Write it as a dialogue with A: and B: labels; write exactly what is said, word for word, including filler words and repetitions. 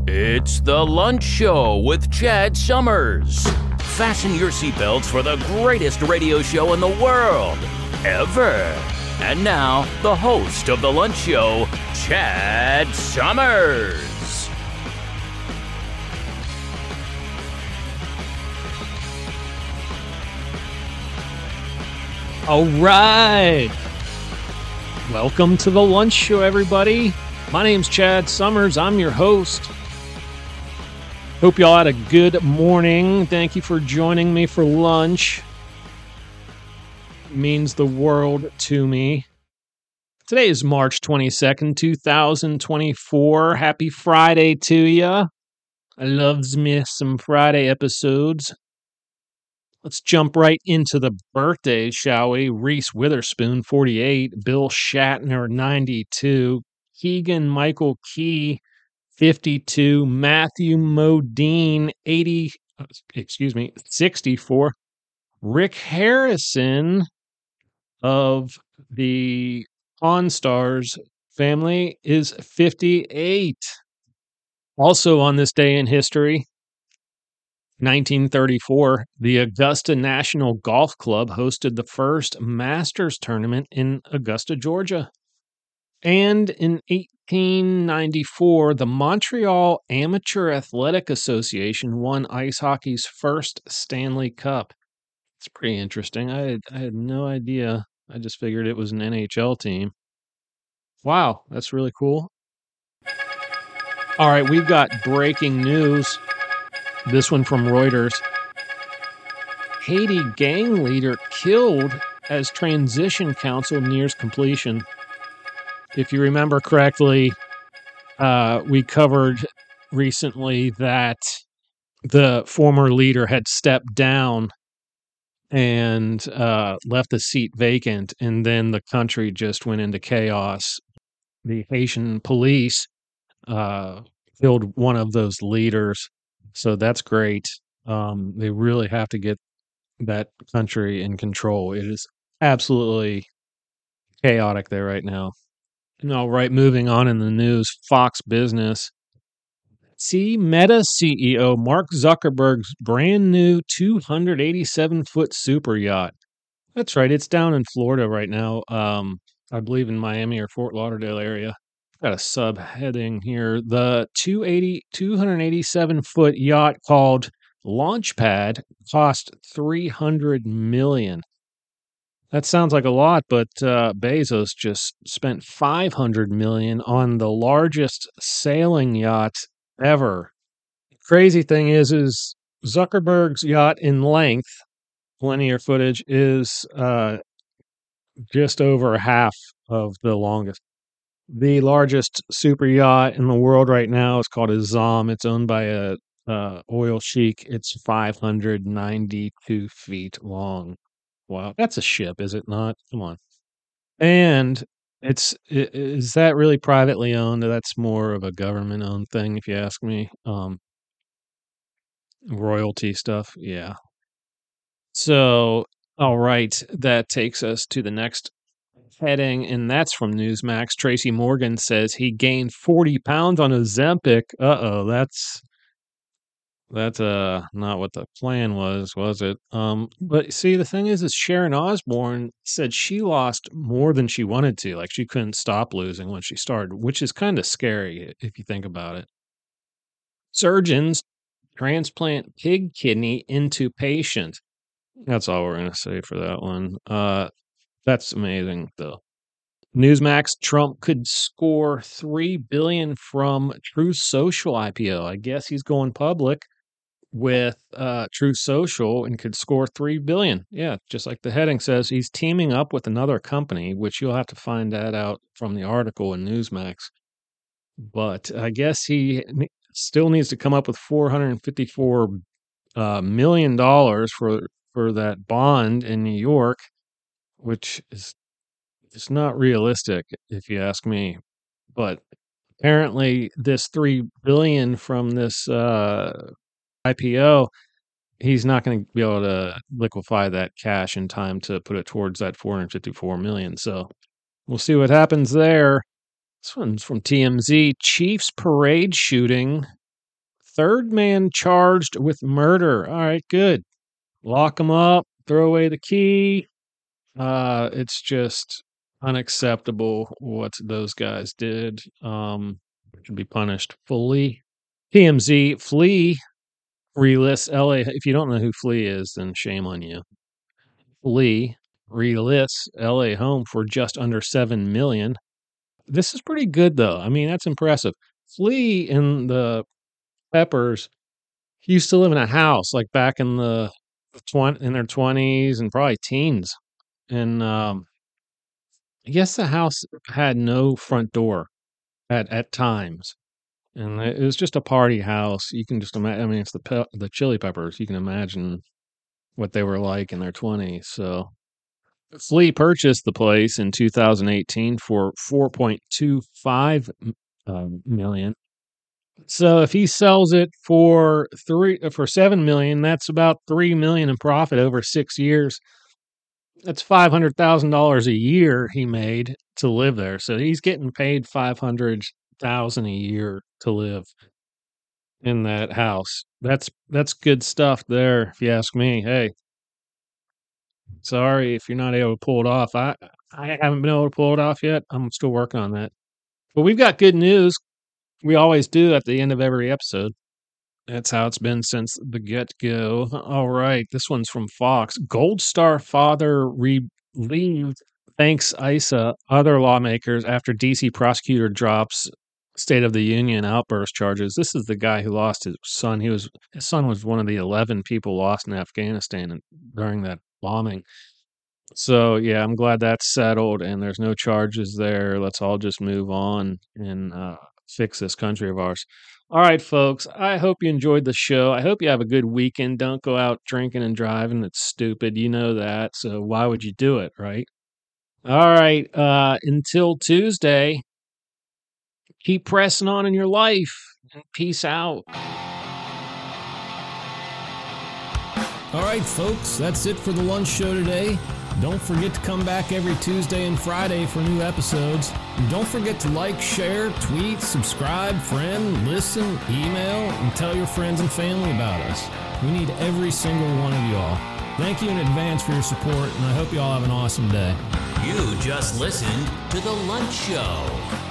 A: It's The Lunch Show with Chad Summers. Fasten your seatbelts for the greatest radio show in the world, ever. And now, the host of The Lunch Show, Chad Summers.
B: All right. Welcome to The Lunch Show, everybody. My name's Chad Summers. I'm your host. Hope y'all had a good morning. Thank you for joining me for lunch. It means the world to me. Today is March twenty-second, twenty twenty-four. Happy Friday to ya. I loves me some Friday episodes. Let's jump right into the birthdays, shall we? Reese Witherspoon, forty-eight. Bill Shatner, ninety-two. Keegan Michael Key, fifty-two. Matthew Modine, eighty, excuse me, sixty-four. Rick Harrison of the Pawn Stars family is fifty-eight. Also on this day in history, nineteen thirty-four, the Augusta National Golf Club hosted the first Masters tournament in Augusta, Georgia. And in eighteen ninety-four, the Montreal Amateur Athletic Association won ice hockey's first Stanley Cup. It's pretty interesting. I had, I had no idea. I just figured it was an N H L team. Wow, that's really cool. All right, we've got breaking news. This one from Reuters. Haiti gang leader killed as transition council nears completion. If you remember correctly, uh, we covered recently that the former leader had stepped down and uh, left the seat vacant, and then the country just went into chaos. The Haitian police uh, killed one of those leaders, so that's great. Um, they really have to get that country in control. It is absolutely chaotic there right now. All right, moving on in the news, Fox Business. See, Meta C E O Mark Zuckerberg's brand new two hundred eighty-seven foot super yacht. That's right, it's down in Florida right now. Um, I believe in Miami or Fort Lauderdale area. Got a subheading here. The two hundred eighty-seven foot yacht called Launchpad cost three hundred million dollars. That sounds like a lot, but uh, Bezos just spent five hundred million dollars on the largest sailing yacht ever. Crazy thing is, is Zuckerberg's yacht in length, linear footage, is uh, just over half of the longest. The largest super yacht in the world right now is called a Zom. It's owned by a uh, oil sheik. It's five hundred ninety-two feet long. Wow, that's a ship, is it not? Come on. And it's i- is that really privately owned? That's more of a government-owned thing, if you ask me. Um, royalty stuff, yeah. So, all right, that takes us to the next heading, and that's from Newsmax. Tracy Morgan says he gained forty pounds on Ozempic. Uh-oh, that's That's uh not what the plan was, was it? Um, but see, the thing is, is Sharon Osbourne said she lost more than she wanted to. Like she couldn't stop losing when she started, which is kind of scary if you think about it. Surgeons transplant pig kidney into patient. That's all we're gonna say for that one. Uh, that's amazing, though. Newsmax, Trump could score three billion dollars from Truth Social I P O. I guess he's going public with uh, Truth Social and could score three billion dollars. Yeah, just like the heading says, he's teaming up with another company, which you'll have to find that out from the article in Newsmax. But I guess he ne- still needs to come up with four hundred fifty-four uh, million dollars for for that bond in New York, which is it's not realistic, if you ask me. But apparently, this three billion dollars from this uh, I P O, he's not going to be able to liquefy that cash in time to put it towards that four hundred fifty-four million dollars. So we'll see what happens there. This one's from T M Z. Chiefs parade shooting third man charged with murder. All right, good. Lock him up, throw away the key. Uh, it's just unacceptable what those guys did. Um, should be punished fully. T M Z, Flea relists L A. If you don't know who Flea is, then shame on you. Flea relists L A home for just under seven million dollars. This is pretty good, though. I mean, that's impressive. Flea and the Peppers used to live in a house like back in the twenty in their twenties and probably teens. And um, I guess the house had no front door at, at times. And it was just a party house. You can just imagine, I mean, it's the pe- the Chili Peppers. You can imagine what they were like in their twenties. So Flea purchased the place in two thousand eighteen for four point two five uh, million. So if he sells it for three for seven million, that's about three million in profit over six years. That's five hundred thousand dollars a year he made to live there. So he's getting paid five hundred thousand a year to live in that house. That's that's good stuff there, if you ask me. Hey, sorry if you're not able to pull it off. I I haven't been able to pull it off yet. I'm still working on that. But we've got good news. We always do at the end of every episode. That's how it's been since the get-go. All right, this one's from Fox. Gold Star father relieved thanks I C E, other lawmakers after D C prosecutor drops State of the Union outburst charges. This is the guy who lost his son. He was his son was one of the eleven people lost in Afghanistan during that bombing. So yeah, I'm glad that's settled and there's no charges there. Let's all just move on and uh, fix this country of ours. All right, folks, I hope you enjoyed the show. I hope you have a good weekend. Don't go out drinking and driving. It's stupid. You know that. So why would you do it, right? All right. Uh, until Tuesday, keep pressing on in your life and peace out.
C: All right, folks, that's it for the lunch show today. Don't forget to come back every Tuesday and Friday for new episodes. And don't forget to like, share, tweet, subscribe, friend, listen, email, and tell your friends and family about us. We need every single one of y'all. Thank you in advance for your support, and I hope you all have an awesome day.
A: You just listened to The Lunch Show.